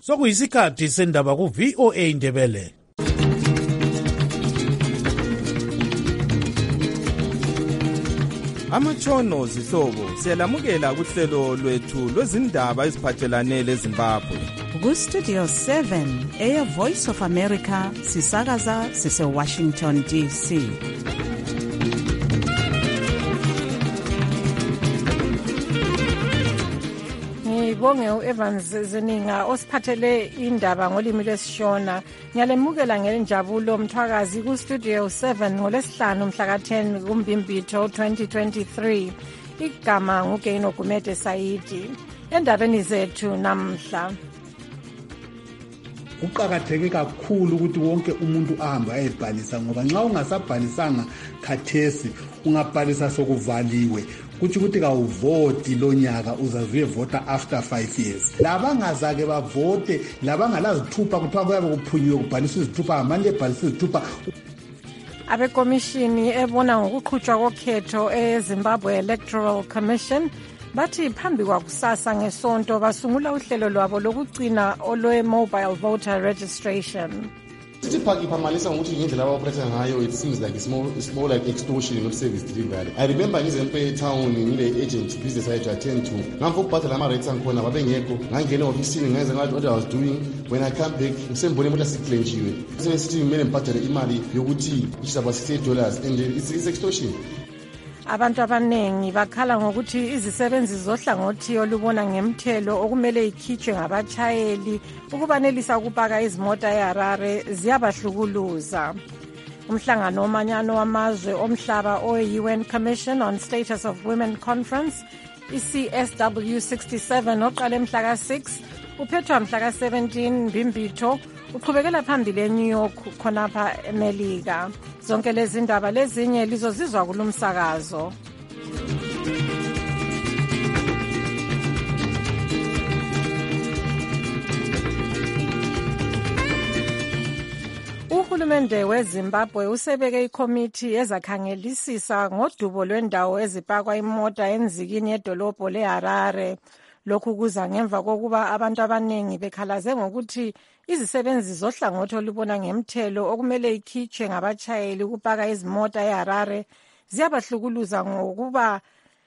Sokuyisikhathi sendaba ku VOA Indebele. Amatshono zihlobo siyalamukela kuhlelo lwethu lwezindaba eziphathelane leZimbabwe. Ku-Studio 7 Air Voice of America sisakaza sise-Washington DC. Ngibonge u-Evans Zininga osiphathele indaba ngolimi lwesishona. Ngiyalemukela ngenjabulo Mthwakazi ku-Studio 7 ngolesihlanu mhla ka-10 kuMbimbitho 2023. Igama nguGaino Gumede Saidi. Endabeni zethu namhla. Kuqakatheke kakhulu ukuthi wonke umuntu ahambe ayebhalisa ngoba nxa ungasabhalisanga khathesi ungabhalisa sokuvaliwe kuthi ukuthi kawuvoti lonyaka uzazuyevota after 5 years. Labangazake bavote labangalazithupha kuthiwa kuyabe kuphunyiwe kubhaliswa izithupha ngamanje ebhalisa izithupha. Abekomishini ebona ngokuqhutshwa kokhetho eZimbabwe Electoral Commission bathi phambi kwakusasa ngesonto basungula uhlelo lwabo lokugcina olwe-mobile voter registration. Iphamalisa ngokuthi ngendlela abaoperator ngayo, it seems like it's more like extortion, not service delivery. I remember ngizempe town ngile agent business I had to attend to. Ngamfo ukubhatala ama-rates angikhona babengekho. Ngangena ofisini ngayenza ngathi what I was doing. When I come back ngisembone ukuthi siklenjiwe. Sithi kumele ngibhadale imali yokuthi ishaba $68 and it's extortion. Abantu abanengi bakhala ngokuthi izisebenzi zohlangothi olubona ngemthelo okumele ikhitshwe ngabatshayeli ukubanelisa ukupaka izimota eHarare ziyabahlukuluza. Umhlangano womanyano wamazwe omhlaba o-UN Commission on Status of Women Conference, iCSW 67 oqale mhla ka-6 uphethwa mhla ka-17 Mbimbitho uqhubekela phambili eNew York khonapha eMelika. Zonke lezi ndaba lezinye lizozizwa kulumsakazo. Uhulumende weZimbabwe usebeke ikomiti ezakhangelisisa ngodubo lwendawo ezipakwa imota enzikini yedolobho leHarare. Lokhu kuza ngemva kokuba abantu abanengi bekhalaze ngokuthi izisebenzi zohlangothi olubona ngemthelo okumele ikhitshwe ngabatshayeli ukupaka izimota eHarare ziyabahlukuluza ngokuba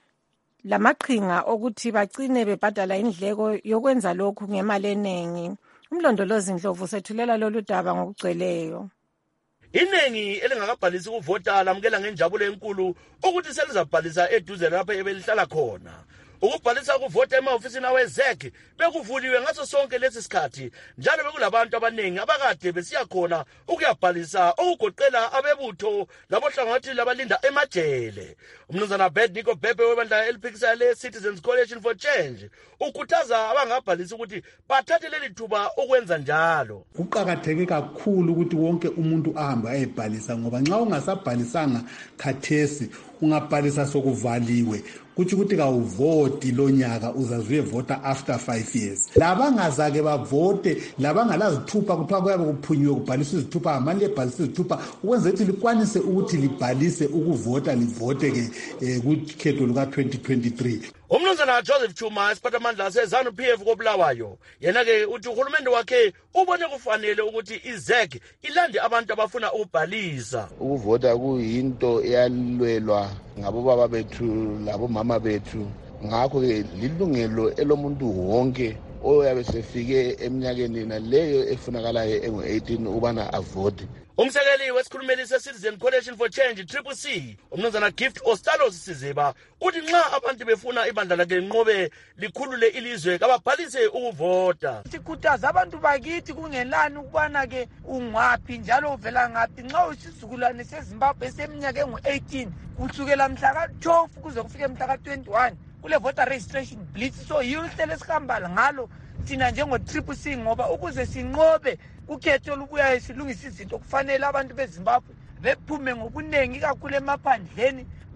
lamaqhinga okuthi bagcine bebhadala indleko yokwenza lokhu ngemali eningi. Umlondolozi Ndlovu sethulela lolu daba ngokugcweleyo. Iningi elingakabhalisi ukuvota lamukela ngenjabulo enkulu ukuthi selizabhalisa eduze lapha ebelihlala khona. Ukubhalisa ukuvota ema-ofisini awezek bekuvuliwe ngaso sonke lesi sikhathi njalo bekulabantu abaningi abakade besiya khona ukuyabhalisa okugoqela abebutho labohlangothi labalinda emajele. Umnumzana Nico Bebe webandla eliphikisa le-Citizens Coalition for Change ukhuthaza abangabhalisa ukuthi bathathe leli thuba ukwenza njalo. Kuqakatheke kakhulu ukuthi wonke umuntu ahambe ayebhalisa ngoba nxa ungasabhalisanga khathesi ungabhalisa sokuvaliwe kuthi ukuthi kawuvoti lonyaka uzazuyevota after 5 years. Labangazake bavote labangalazithupha kuthiwa kuyabe kuphunyiwe kubhaliswa izithupha ngamanje ebhalisa izithupha ukwenza ukuthi likwanise ukuthi libhalise ukuvota livote ke kukhetho luka-2023. Umnumzana Joseph Chuma isiphathamandla seZANU-PF koBulawayo yena-ke uthi uhulumende wakhe ubone kufanele ukuthi iZEC ilande abantu abafuna ukubhalisa. Ukuvota kuyinto eyalwelwa ngabobaba bethu labomama bethu, ngakho-ke lilungelo elomuntu wonke oyabe sefike eminyakeni naleyo efunakalayo engu-18 ubana avote. Umsekeli wesikhulumeli se-Citizen Coalition for Change CCC umnumzana Gift Ostalos Siziba uthi nxa abantu befuna ibandla lakhe linqobe likhulule ilizwe kababhalise ukuvota. Sikhuthaza abantu bakithi kungelani ukubana ke ungwaphi njalo uvela ngaphi nxa usisizukulwane seZimbabwe seminyaka engu-18 kusukela mhla ka-12 kuze kufike mhla ka-21 kule voter registration blitz. So yihlelo esihamba ngalo thina njengo-CCC ngoba ukuze sinqobe ukhetho olubuyayo silungisa izinto kufanele abantu beZimbabwe bephume ngobunengi kakhulu emaphandleni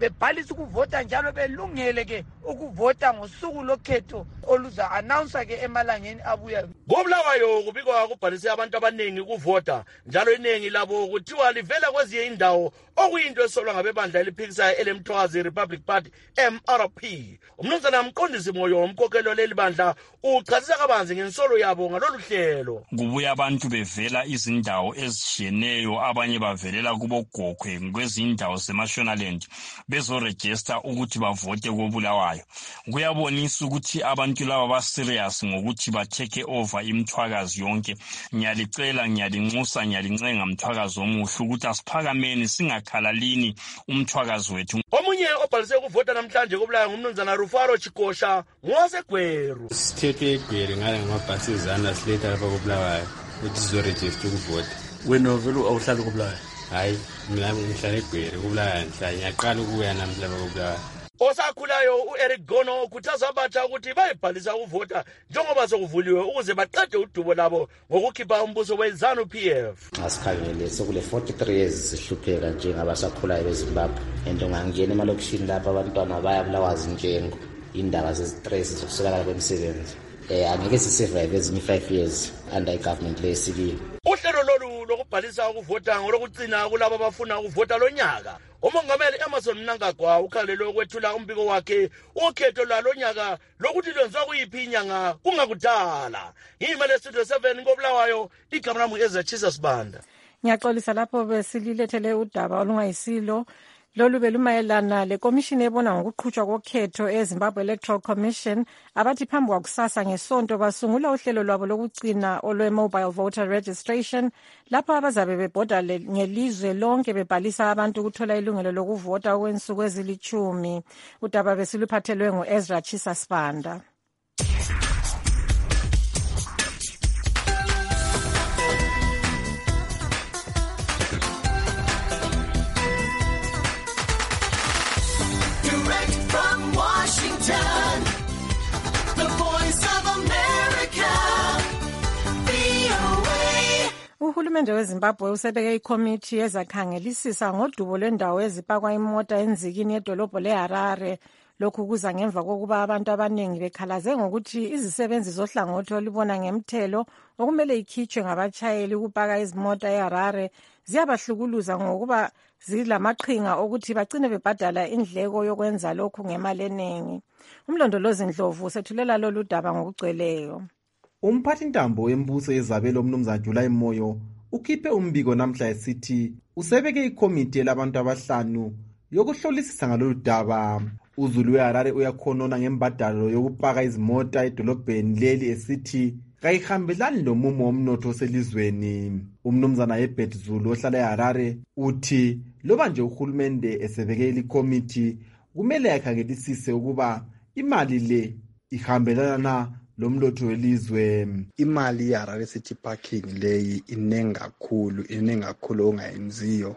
bebhalisa ukuvota njalo belungele ke ukuvota ngosuku lokhetho oluza announce ke emalangeni abuya. Ngobulawayo kubikwa kubhalise abantu abaningi kuvota njalo iningi labo kuthiwa livela kwezinye indawo okuyinto esolwa ngabebandla eliphikisayo elemthwazi Republic Party MRP. Umnumzana Mqondisi Moyo womkhokhelo leli bandla uchazisa kabanzi ngensolo yabo ngalolu hlelo. Kubuya abantu bevela izindawo ezishiyeneyo, abanye bavelela kuboGokwe kwezindawo zeMashonaland bezoregister ukuthi bavote kobulawayo. Kuyabonisa ukuthi abantu laba baserious ngokuthi batake over imthwakazi yonke. Ngiyalicela, ngiyalinxusa, ngiyalincenga mthwakazi omuhle ukuthi asiphakameni singakhalalini umthwakazi wethu. Omunye obhalise ukuvota namhlanje kobulawayo ngumnumzana Rufaro Chikosha ngosegweru. Sithethwe eGweru ngale ngamabhasizana siletha lapha kobulawayo ukuthi sizoregister ukuvota. Wena vele awuhlali kobulawayo? Hayi, mina ngihlala eGweru kobulawayo, ngiyaqala ukuya namhlanje kobulawayo. Osakhulayo uEric Gono ukhuthaza abatsha ukuthi bayibhalisa ukuvota njengoba sokuvuliwe ukuze baqede udubo labo ngokukhipha umbuso weZANU PF. Asikhangele sokule 43 years sihlupheka njengabasakhulayo beZimbabwe. Ento ngangena emalokishini lapha abantwana bayabulawa zinjengo indaba zestress zokusukela kwemisebenzi. Angeke sisurvive ezinye 5 years under government lesikile. Uhlelo lolu lokubhalisa ukuvota ngolokugcina kulabo abafuna ukuvota lonyaka. Umongameli Emmerson Mnangagwa ukhalele ukwethula umbiko wakhe ukhetho lwalonyaka lokuthi lwenziwa kuyiphi inyanga kungakudala. Yimele Studio 7 ngobulawayo, igama lami Ezachisa Sibanda. Ngiyaxolisa lapho besililethele udaba olungayisilo. Lolu belumayelana lekomishini ebona ngokuqhutshwa kokhetho eZimbabwe Electoral Commission abathi phambi kwakusasa ngesonto basungula uhlelo lwabo lokugcina olwe-mobile voter registration lapho abazabe bebhoda ngelizwe lonke bebhalisa abantu ukuthola ilungelo lokuvota okwensuku ezili-10. Udaba besiluphathelwe ngu-Ezra Chisa Sibanda. Uhulumende weZimbabwe usebeke ikomiti ezakhangelisisa ngodubo lwendawo ezipakwa imota enzikini yedolobho leHarare. Lokhu kuza ngemva kokuba abantu abaningi bekhalaze ngokuthi izisebenzi zohlangothi olubona ngemthelo okumele ikhitshwe ngabatshayeli ukupaka izimota eHarare ziyabahlukuluza ngokuba zilamaqhinga okuthi bagcine bebhadala indleko yokwenza lokhu ngemali eningi. Umlondolozi Ndlovu sethulela lolu daba ngokugcweleyo. Umphathintambo wembuso yezabelo umnumzana July Moyo ukhiphe umbiko namhla esithi usebeke ikomiti labantu abahlanu yokuhlolisisa ngalolu daba. Uzulu weHarare uyakhonona ngembadalo yokupaka izimota edolobheni leli esithi kayihambelani lomumo womnotho oselizweni. Umnumzana Herbert Zulu ohlala eHarare uthi loba nje uhulumende esebeke ikomiti kumele akhangelisise ukuba imali le ihambelana lomlotho welizwe. Imali yeHarare City Parking leyi inengi kakhulu ongayenziyo.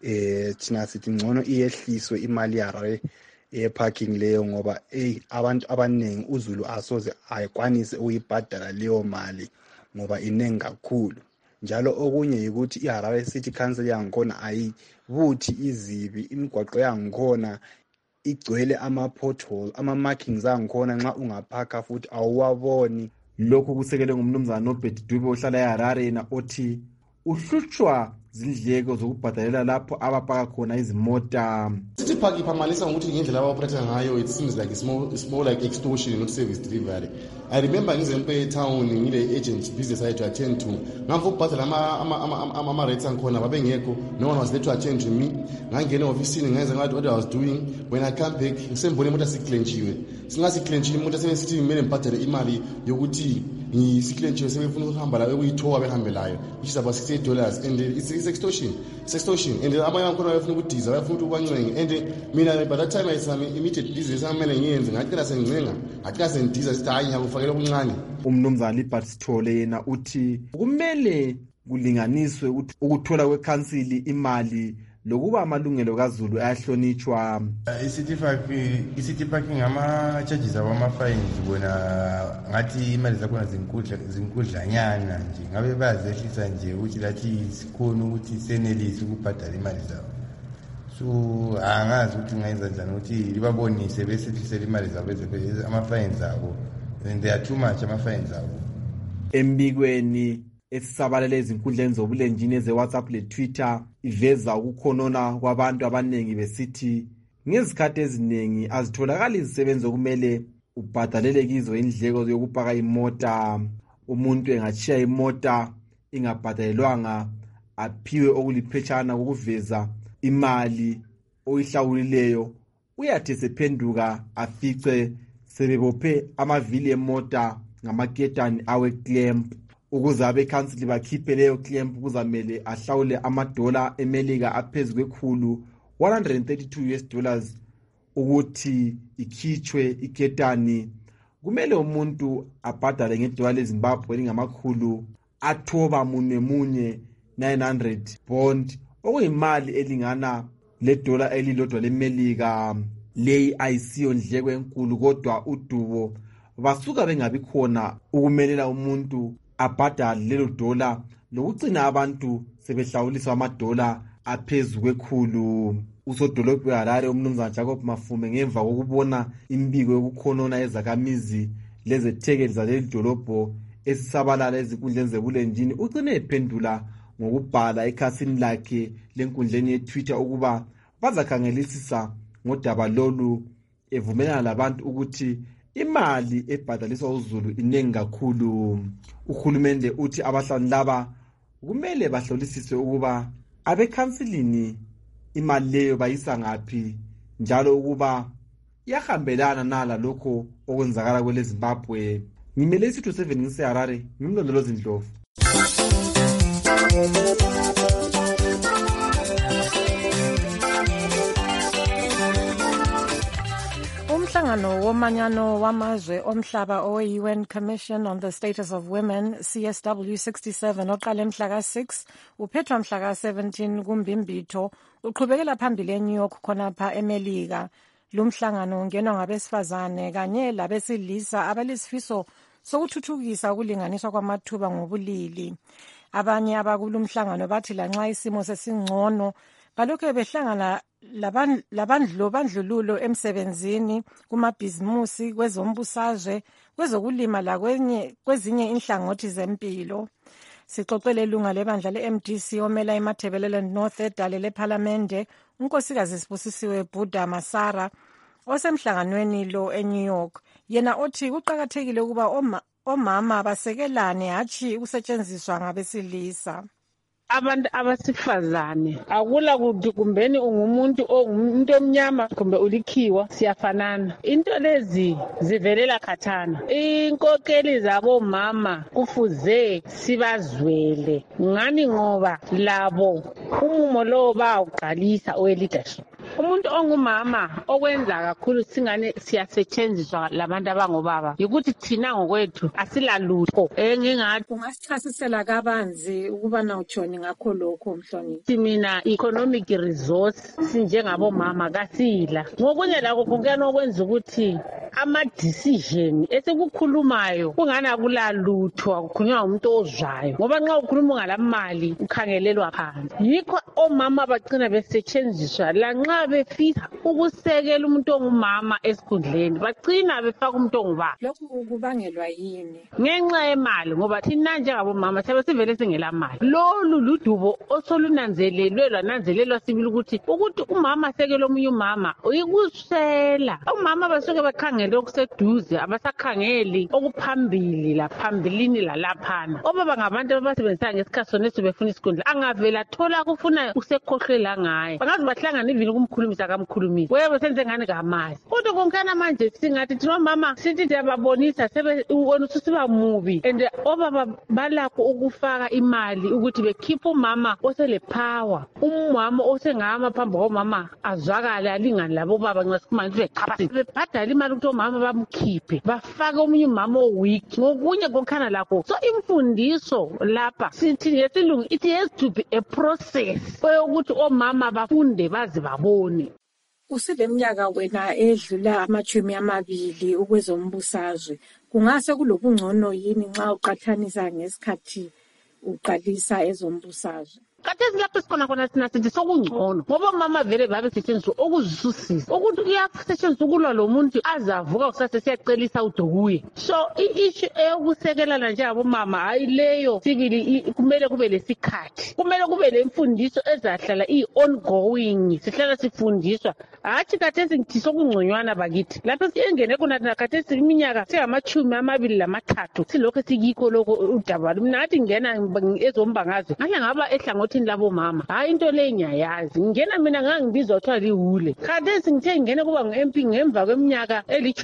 Thina sithi ngcono iyehliswe imali yeHarare parking leyo ngoba abantu abaningi uZulu asoze ayikwanise ukuyibhadala leyo mali ngoba inengi kakhulu. Njalo okunye yikuthi iHarare City Council yangikhona ayibuthi izibi, imigwaqo yangikhona igcwele ama-potholes, ama-markings angikhona nxa ungaphaka futhi awuwaboni. Lokhu kusekele ngumnumzana Nobert Dube ohlala eHarare na othi uhlutshwa zindleko zokubhadalela lapho abapaka khona izimota. City Park iphamalisa ngokuthi ngendlela abaoperator ngayo it seems like it's more like extortion not service delivery. I remember ngizempe town ngile agent business I had to attend to. Ngamva ukubhadala ama rates angikhona babengekho, no one was there to attend to me. Ngangena office ngenza ngathi what I was doing. When I come back ngisembone imoto siklenchiwe. Singasiklenchiwe imoto sebesithi kumele ngibhadale imali yokuthi ngisiklenchiwe sebefuna ukuhamba la ekuyithowa behambelayo which is about $68 and it's extortion. It's extortion and abanye angikhona bafuna ukudiza bafuna ukubancenge and mina by that time I some immediate business amele ngiyenze ngacela sengincenga ngacela sendiza sithi hayi ngiyakufakela okuncane. Umnumzana Libert Sithole yena uthi kumele kulinganiswe ukuthola kwekhansili imali lokuba amalungelo kaZulu ayahlonitshwa. City parking ama-charges abama-fines bona ngathi imali zakhona zinkudlanyana nje ngabe bazehlisa nje ukuthi lathi sikhona ukuthi senelise ukubhadala imali zabo. so angazi ukuthi ngayenza njani ukuthi libabonise besehlisela imali zabo ama-fines abo, and they are too much ama-fines abo. Embikweni esisabalele ezinkundleni zobulenjini ze-WhatsApp le-Twitter iveza ukukhonona kwabantu abaningi besithi ngezikhathi eziningi azitholakali izisebenzi okumele ubhadalele kizo indleko yokupaka imota. Umuntu engatshiya imota ingabhadalelwanga aphiwe okuliphetshana kokuveza imali oyihlawulileyo, uyathi sephenduka afice sebebophe amavili emota ngamaketani awe-clamp. Ukuze abekhansili bakhiphe leyo clamp kuzamele ahlawule amadola emelika aphezu kwekhulu $132 ukuthi ikhitshwe iketani. Kumele umuntu abhadale ngedola leZimbabwe elingamakhulu athoba munye 900 bond, okuyimali elingana ledola elilodwa lemelika. Leyi ayisiyo ndleko enkulu, kodwa udubo basuka bengabi khona ukumelela umuntu abhadale lelo dola lokugcina abantu sebehlawuliswa amadola aphezu kwekhulu. Usodolobha weHarare umnumzana Jacob Mafume ngemva kokubona imbiko yokukhonona ezakamizi lezethekeli zaleli dolobho esisabalala ezinkundleni zebulenjini ucine ephendula ngokubhala ekhasini lakhe lenkundleni yeTwitter ukuba bazakhangelisisa ngodaba lolu, evumelana labantu ukuthi imali ebhadaliswa uZulu inengi kakhulu. Uhulumende uthi abahlali laba kumele bahlolisiswe ukuba abekhansilini imali leyo bayisa ngaphi, njalo ukuba iyahambelana nala lokho okwenzakala kwele Zimbabwe. Ngimele isitho 7 ngiseHarare, ngimlondolozi Ndlovu. Umhlangano womanyano wamazwe omhlaba owe-UN Commission on the Status of Women, CSW 67, oqale mhla ka-6 uphethwa mhla ka-17 kuMbimbitho, uqhubekela phambili eNew York khonapha eMelika. Lumhlangano ungenwa ngabesifazane kanye labesilisa abalesifiso sokuthuthukisa ukulinganiswa kwamathuba ngobulili. Abanye abakulumhlangano bathi lanxa isimo sesingcono balokhu behlangana labandlululo emsebenzini, kumabhizimusi, kwezombusazwe, kwezokulima kwezinye inhlangothi zempilo. Sixoxele ilunga lebandla le-MDC omela iMatabeleland North edale lephalamende, unkosikazi Sibusisiwe Buddha Masara, osemhlanganweni lo eNew York. Yena othi kuqakathekile ukuba omama basekelane hatshi ukusetshenziswa ngabesilisa. Abantu abasifazane akula kuthi kumbeni ungumuntu omnyama kumbe ulikhiwa, siyafanana. Into lezi zivelela khathana. Inkokeli zabo mama kufuze sibazwele ngani ngoba labo umumo lo bawuqalisa owe-leadership. Umuntu ongumama okwenza kakhulu singane siyasetshenziswa labantu abangobaba yikuthi thina ngokwethu asilalutho. Ngingathi ungasichasisela kabanzi ukuba nawutshoni ngakho lokho Mhloniphi. Mina economic resource sinjengabomama kasila. Ngokunye lakho kungena okwenza ukuthi ama-decision esekukhulumayo kungana kulalutho, akukhulunywa umuntu ozwayo. Ngoba nxa ukhuluma ngalamali ukhangelelwa phansi. Yikho omama bagcina besetshenziswa lanxa befisa ukusekela umuntu ongumama esikhundleni, bagcina befaka umuntu ongubaba. Lokhu kubangelwa yini? Ngenxa yemali, ngoba thina njengabomama siyabe sivele singela mali. Lolu ludubo osolunanzelelwe lwananzelelwa sibili ukuthi umama asekele omunye umama uyikusela. Omama basuke bakhangele okuseduze, abasakhangeli okuphambili laphambilini lalaphana. Obaba ngabantu abasebenzisa ngesikhathi soneso befuna isikhundla, angavela athola kufuna usekhohlela ngaye. Bangaze bahlangana ivini kumkhulumisa kamkhulumisa. Webe senze ngane ngamazi. Kodwa konkana manje singathi thina mama sithi ndiyababonisa wena ususiba mubi, and obaba balakho ukufaka imali ukuthi bekhipha umama osele power, umama osengama phambi komama azwakala alingani labo baba nxa sikhumanje beqhaphasi bebhadala imali ukuthi omama bamkhiphe bafake omunye umama oweak ngokunye konkana lakho. So imfundiso lapha sithi ngesilungu it has to be a process ukuthi omama bafunde bazi babone. Usileminyaka wena edlula 20 ukwezombusazwe, kungase kulobungcono yini nxa uqathanisa ngesikhathi uqalisa ezombusazwe? Khathesi lapho sikhona thina sithi sokungcono ngoba mama vele babe setshenziswa okuzisusisa ukuthi kuyasetshenziswa ukulwa lo muntu azavuka kusase siyacelisa uDokuye. So i-issue eyokusekelana nje abomama hayi leyo sibili kumele kube lesikhathi, kumele kube lemfundiso ezahlala i-ongoing, sihlala sifundiswa hathi khathesi ngithi sokungconywana bakithi lapho singene khona khathesi iminyaka singama-23 silokho sikikho lokho udaba mnathi ngena ezombangazo ngahle ngaba ehlangothini labomama hayi into le ngiyayazi ngena mina ngangibizwa kuthiwa lihule khathesi ngithe ngene kuba ngu-MP ngemva kweminyaka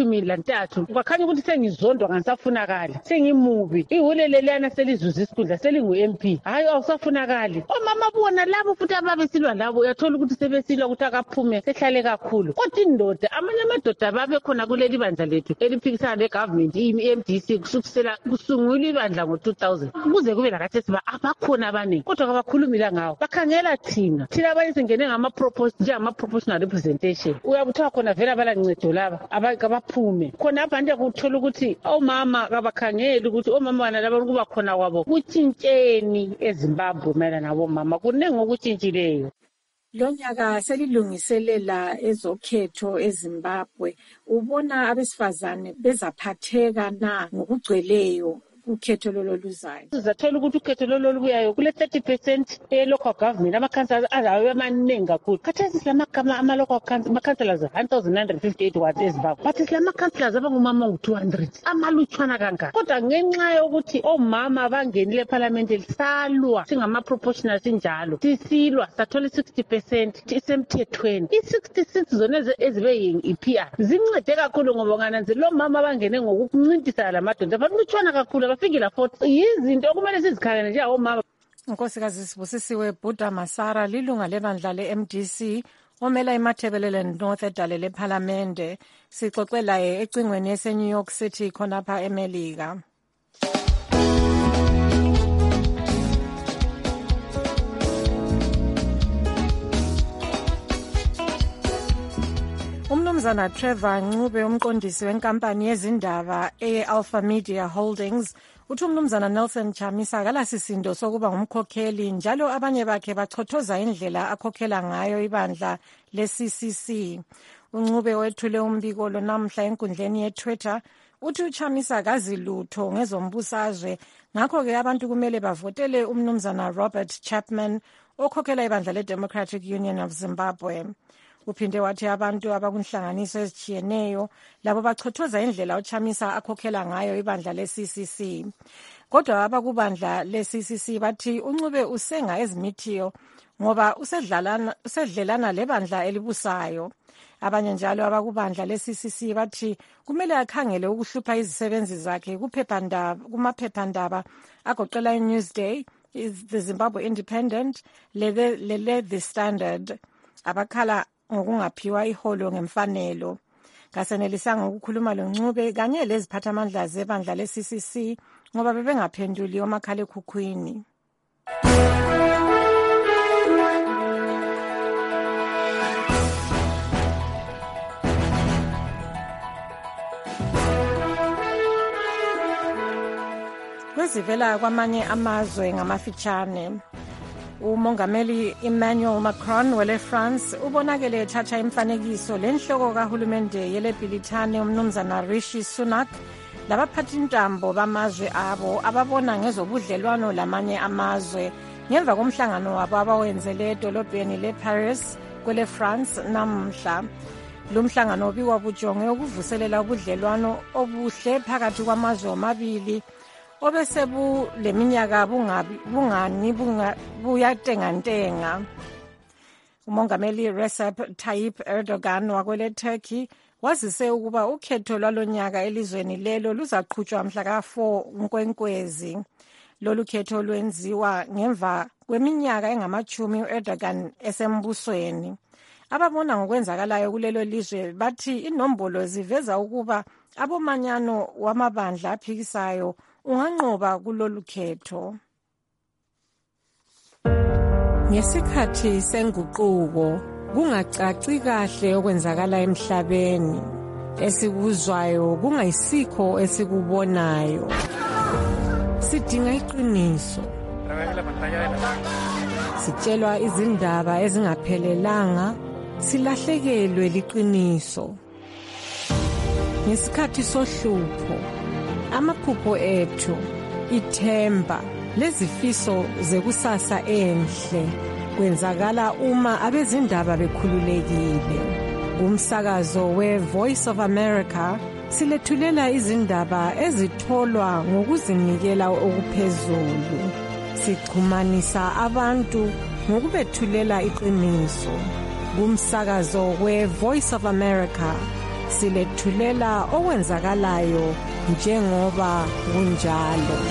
eli-13 kwakhanya ukuthi sengizondwa ngisafunakali sengimubi ihule leliyana selizuza isikhundla selingu-MP hayi awusafunakali omama bona labo futhi ababesilwa labo uyathola ukuthi sebesilwa ukuthi akaphume sehlale kakhulu kodwa indoda amanye amadoda babekhona kuleli bandla lethu eliphikisana le-government i-MDC kusungula ibandla ngo-2000 kuze kube lakhathesi abakhona abaningi kodwa kabakhulumila ngawo bakhangela thina abanye singene njengama-proportional representation uyabuthiwa khona vele abalancedo laba abaphume khona abande kuthola ukuthi omama kabakhangeli ukuthi omama bana laba kuba khona kwabo kutshintsheni eZimbabwe mayelana nabomama kuningi okutshintshileyo. Lo nyaka selilungiselela ezokhetho eZimbabwe ubona abesifazane bezaphatheka na ngokugcweleyo ukhetho lolo luzayo? Sizathola ukuthi ukhetho lolo lubuyayo kule 30% e-local government amakhansela azabe amaningi kakhulu. Khathesi silamagama ama-local councillors 1958 wards eZimbabwe but silama-councillors abangumama ngu-200 amalutshwana kangaka kodwa ngenxa yokuthi omama bangenile ephalamende lisalwa singama-proportional sinjalo sisilwa sathola i-60% isemthethweni i-66 zona ezibe yi-PR zincede kakhulu ngoba ngananzela omama abangene ngokukuncintisana lamadoda balutshwana kakhulu abafikela 40 yizinto okumele sizikhangele nje omama. Nkosikazi Sibusisiwe Bhuda Masara lilunga lebandla le-MDC omela iMatabeleland North edale lephalamende sixoxe laye ecingweni ese-New York City khonapha eMelika. Umnumzana Trevor Ncube umqondisi wenkampani yezindaba e-Alpha Media Holdings uthi umnumzana Nelson Chamisa akalasisindo sokuba ngumkhokheli njalo abanye bakhe bachothoza indlela akhokhela ngayo ibandla le-CCC. Uncube wethule umbiko lo namhla enkundleni ye-Twitter uthi uChamisa akazi lutho ngezombusazwe ngakho-ke abantu kumele bavotele umnumzana Robert Chapman okhokhela ibandla le-Democratic Union of Zimbabwe. Uphinde wathi abantu abakunhlanganiso ezitshiyeneyo labo bachothoza indlela uChamisa akhokhela ngayo ibandla le-CCC. Kodwa abakubandla le-CCC bathi uNcube usenga ezimithiyo ngoba usedlelana lebandla elibusayo. Abanye njalo abakubandla le-CCC bathi kumele akhangele ukuhlupha izisebenzi zakhe kumaphephandaba agoqela iNewsday, The Zimbabwe Independent, The Standard. Abakhala ngokungaphiwa iholo ngemfanelo. Kasenelisanga ukukhuluma loNcube kanye leziphathamandla zebandla le-CCC ngoba bebengaphenduli omakhalekhukhwini. Kwezivela kwamanye amazwe ngamafitshane. Umongameli Emmanuel Macron wele France ubonakele ethatha imfanekiso lenhloko kahulumende yele Britane umnumzana Rishi Sunak labaphathintambo bamazwe abo ababona ngezobudlelwano lamanye amazwe ngemva komhlangano wabo abawenzele edolobheni le-Paris kwele France namhla. Lumhlangano ubikwa bujonge ukuvuselela ubudlelwano obuhle phakathi kwamazwe omabili obese leminyaka bungani buyatengantenga. Umongameli Recep Tayyip Erdogan wakwele Turkey wazise ukuba ukhetho lwalonyaka elizweni lelo luzaqhutshwa mhla ka-4 Nkwenkwezi. Lolu khetho lwenziwa ngemva kweminyaka engama-10 u-Erdogan esembusweni. Ababona ngokwenzakalayo kulelo lizwe bathi inombolo ziveza ukuba abomanyano wamabandla aphikisayo unganqoba kulolu khetho. Ngesikhathi senguquko kungacaci kahle okwenzakala emhlabeni, esikuzwayo kungayisikho esikubonayo. Sidinga iqiniso, sitshelwa izindaba ezingaphelelanga, silahlekelwe liqiniso. Ngesikhathi sohlupho, amaphupho ethu, ithemba lezifiso zekusasa enhle kwenzakala uma abezindaba bekhululekile. Umsakazo we-Voice of America silethulela izindaba ezitholwa ngokuzinikela okuphezulu. Sixhumanisa abantu ngokubethulela iqiniso. Kumsakazo we-Voice of America silethulela okwenzakalayo njengoba kunjalo.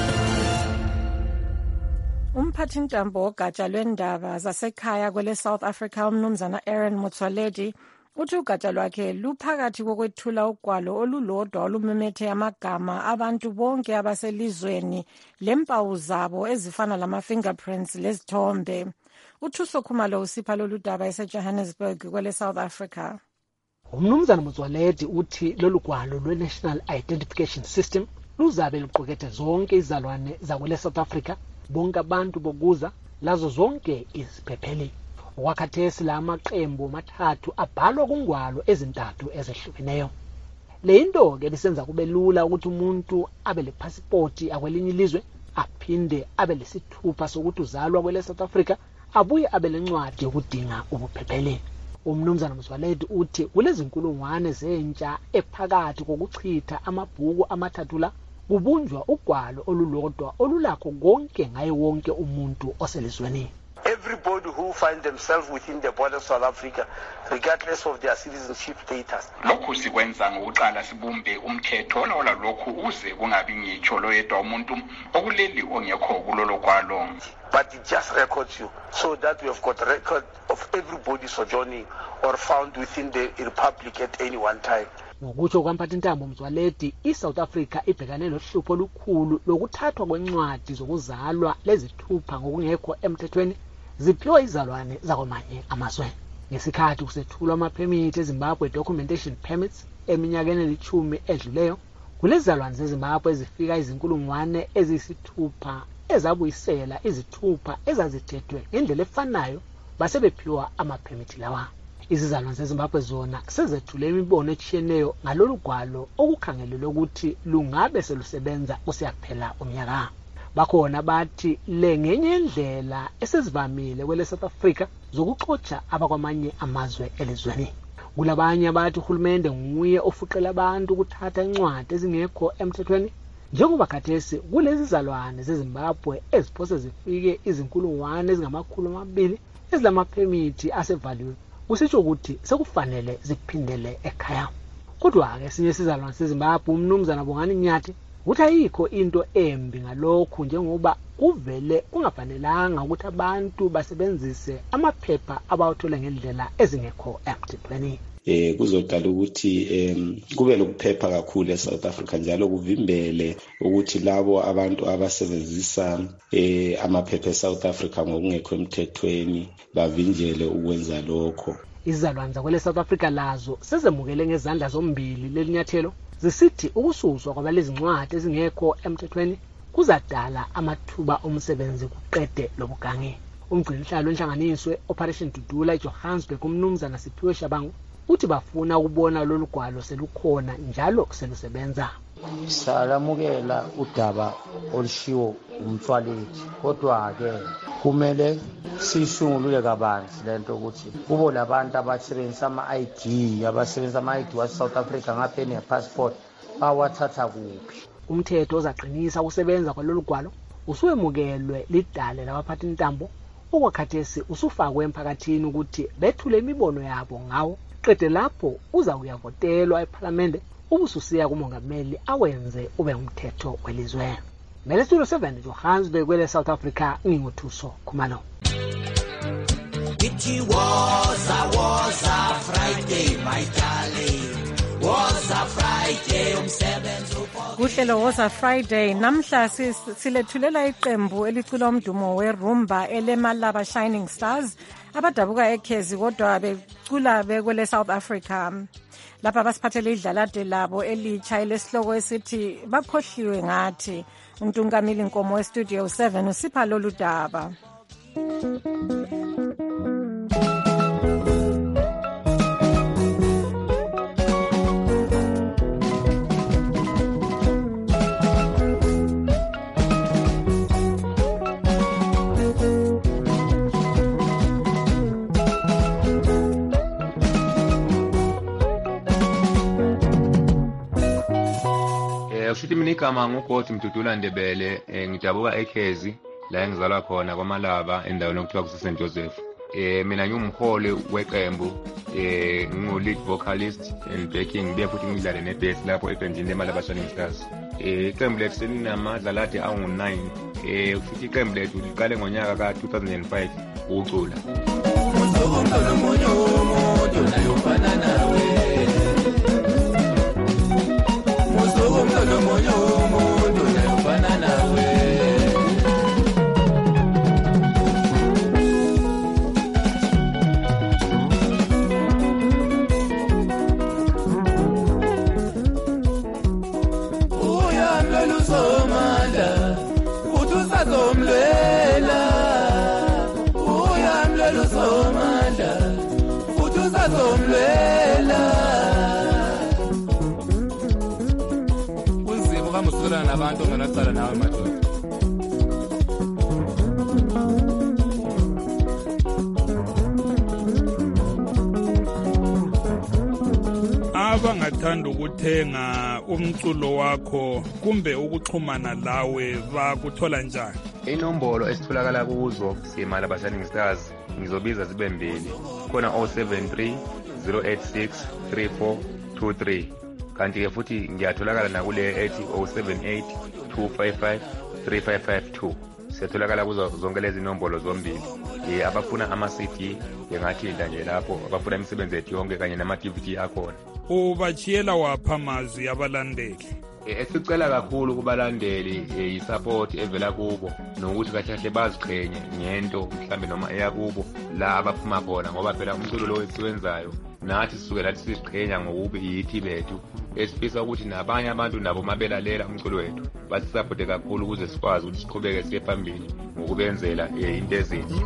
Umphathintambo wogatsha lwendaba zasekhaya kwele South Africa umnumzana Aaron Motsoaledi uthi ugatsha lwakhe luphakathi kokwethula ugwalo olulodwa olumemethe amagama abantu bonke abaselizweni lempawu zabo ezifana lama-fingerprints lezithombe. UThuso Khumalo usipha lolu daba eseJohannesburg kwele South Africa. Umnumzana Motsoaledi uthi lolu gwalo lwe-National Identification System luzabe luqukethe zonke izalwane zakwele South Africa, bonke abantu bokuza lazo zonke iziphepheli. Wakhathesi la maqembu amathathu abhalwa kungwalo ezintathu ezehlukeneyo. Le into ke lisenza kube lula ukuthi umuntu abe lepassport akwelinye ilizwe aphinde abe lesithupha sokuthi uzalwa kwele South Africa abuye abe lencwadi yokudinga ubuphepheli. Umnumzana Motsoaledi uthi kulezinkulungwane zentsha ephakathi kokuchitha amabhuku amathathu la kubunjwa ugwalo olulodwa olulakho konke ngaye wonke umuntu oselizweni. Everybody who finds themselves within the border of South Africa, regardless of their citizenship status. Lokhu sikwenza ngokuqala sibumbe umthetho ola lokhu uze kungabi ngitsho loyedwa umuntu okuleli ongekho kulolo gwalo. But it just records you so that we have got record of everybody sojourning or found within the republic at any one time. Ngokutsho kwamphathintambo Motsoaledi, iSouth Africa ibhekane nohlupho olukhulu lokuthathwa kwencwadi zokuzalwa lezithupha ngokungekho emthethweni ziphiwa izalwane zakwamanye amazwe. Ngesikhathi kusethulwa amaphemithi eZimbabwe documentation permits eminyakeni elithumi edluleyo, kulezalwane zeZimbabwe ezifika izinkulungwane eziyisithupha ezabuyisela izithupha ezazithethwe ngendlela efanayo basebephiwa amaphemithi lawa. Izizalwane zeZimbabwe zona sezethule imibono etshiyeneyo ngalolu gwalo okukhangelelwe ukuthi lungabe selusebenza kusiyaphela umnyaka. Bakhona bathi le ngenye indlela esezivamile kwele South Africa zokuxotsha abakwamanye amazwe elizweni. Kulabanye abathi uhulumende nguye ofuqela abantu ukuthatha incwadi ezingekho emthethweni, njengoba khathesi kulezi zalwane zeZimbabwe eziphose zifike izinkulungwane ezingama200 ezilamaphemithi asevaliwe. Kusitsho ukuthi sekufanele ziphindele ekhaya. Kodwa ke esinye isizalwane seZimbabwe umnumzana Bongani Nyathi uthi ayikho into embi ngalokhu njengoba kuvele kungafanelanga ukuthi abantu basebenzise amaphepha abawathola ngendlela ezingekho emthethweni. Kuzodala ukuthi kube lokuphepha kakhulu eSouth Africa njalo kuvimbele ukuthi labo abantu abasebenzisa amaphepha eSouth Africa ngokungekho emthethweni bavinjele ukwenza lokho. Izizalwane zakwele South Africa lazo sezemukele ngezandla zombili lelinyathelo zisithi ukususwa kwabalezincwadi ezingekho emthethweni kuzadala amathuba omsebenzi kuqede lobugange. Umgcinihlalo wenhlanganiswe Operation Dudula eJohannesburg umnumzana Siphiwe Shabangu uthi bafuna ukubona lolu gwalo selukhona njalo selusebenza. Salamukela udaba olushiwo uMtsoaledi, kodwa ke kumele sishungulule kabanzi lento ukuthi kubo labantu abasebenzisa ama-ID wase-South Africa ngapha ne-passport bawathatha kuphi. Umthetho ozaqinisa ukusebenza kwalolu gwalo usuwemukelwe lidale labaphathintambo okwakhathesi usufakwe emphakathini ukuthi bethule imibono yabo ngawo. Qede lapho uza kuyavotelwa eParliament ubususiya kumongameli awenze ube umthetho welizwe. Studio 7 Johannesburg kwele South Africa nginguthuso Khumalo. It was a Friday my darling. Was a Friday umsebenzi. Kuhlelo was a Friday namhla silethulela iqembu elicula umdumo weRumba elemalaba Shining Stars abadabuka eKhezi kodwa becula bekwele South Africa. Lapha basiphathele idlalade labo elitsha elesihloko esithi bakhohliwe ngathi. Untungamili Nkomo weStudio 7 usipha lolu daba. Ushithi mina igama ngugodi Mdudula Ndebele, ngidabuka eKhezi la engizalwa khona kwaMalaba endaweni okuthiwa kuseSt Joseph. Mina ngingumholi weqembu, ngingu-lead vocalist and backing, ngibuye futhi ngidlale ne-bass lapho ebhendini leMalaba Shining Stars. Iqembu lethu selinamadlalathi angu-9. Futhi iqembu lethu liqale ngonyaka ka-2005 ukucula. Kunzima ukamusulana nabantu onganasala nawe madoda. Abangathanda ukuthenga umculo wakho kumbe ukuxhumana lawe bakuthola njani? Inombolo esitholakala kuzo siMalaba Shining Stars ngizobiza zibe mbili. Khona 073 086 3423. Kanti ke futhi ngiyatholakala nakule ethi 078 255 3552. Siyatholakala kuzo zonke lezi nombolo zombili. Abafuna ama-CD bengathinta nje lapho, abafuna imisebenzi yethu yonke kanye nama-DVD akhona. Ubachiyela wapha amazwi abalandeli? Esicela kakhulu kubalandeli i-support evela kubo, nokuthi kahle kahle baziqhenye ngento mhlambe noma eyakubo la abaphuma khona, ngoba phela umculo lo esiwenzayo nathi sisuke lathi siziqhenya ngokuba yithi bethu, esifisa ukuthi nabanye abantu nabo mabelalela umculo wethu basisaphote kakhulu ukuze sikwazi ukuthi siqhubeke siye phambili ngokubenzela into ezinhle.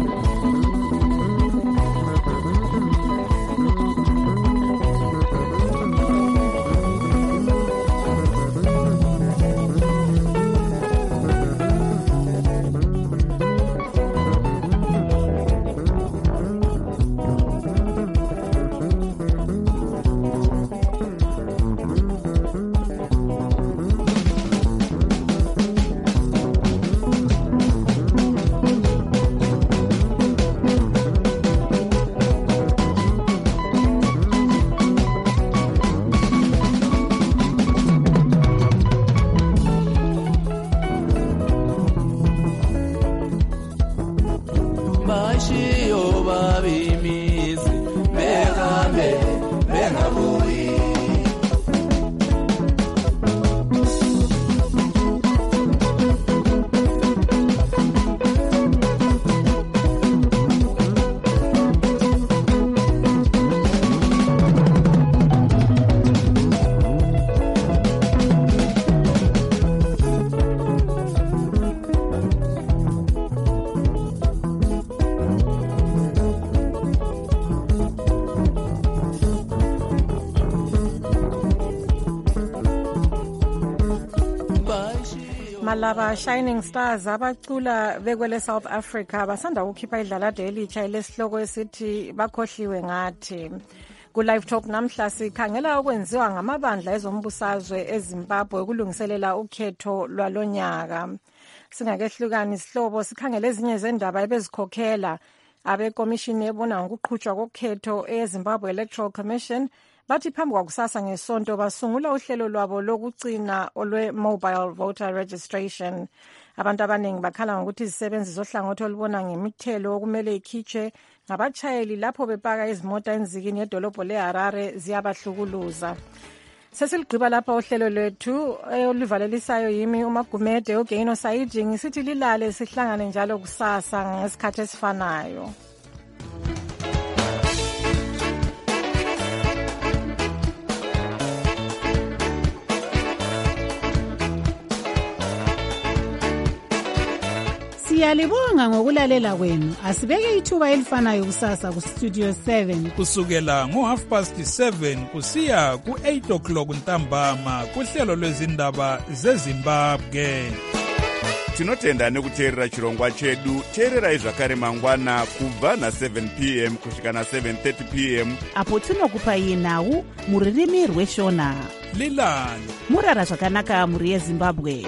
Malaba Shining Stars abacula bekwele South Africa basanda ukukhipha idlalade elitsha elesihloko esithi bakhohliwe ngathi. Ku live talk namhla sikhangela okwenziwa ngamabandla ezombusazwe eZimbabwe ukulungiselela ukhetho lwalonyaka. Singakehlukani isihlobo sikhangela ezinye zendaba ebezikhokhela abekomishini ebona ngokuqhutshwa kokhetho eZimbabwe Electoral Commission bathi phambi kwakusasa ngesonto basungula uhlelo lwabo lokugcina olwe-mobile voter registration. Abantu abaningi bakhala ngokuthi izisebenzi zohlangothi olubona ngemithelo okumele ikhitshwe ngabatshayeli lapho bepaka izimota enzikini yedolobho leHarare ziyabahlukuluza. Sesilgqiba lapha uhlelo lwethu oluvalelisayo yimi uMagumede uGeino Saidi ngisithi lilale sihlangane njalo kusasa ngesikhathi esifanayo. Siyalibonga ngokulalela kwenu. Asibeke ithuba elifanayo kusasa ku Studio 7 kusukela ngo7:30 kusiya ku8 o'clock ntambama kuhlelo lwezindaba zeZimbabwe. Tinotenda nekuteerera chirongwa chedu. Teererai zvakare mangwana kubva na7 p.m. kusvika na7:30 p.m. apo tinokupai nhau muririmi rweshona. Lilani murara zvakanaka muri yeZimbabwe.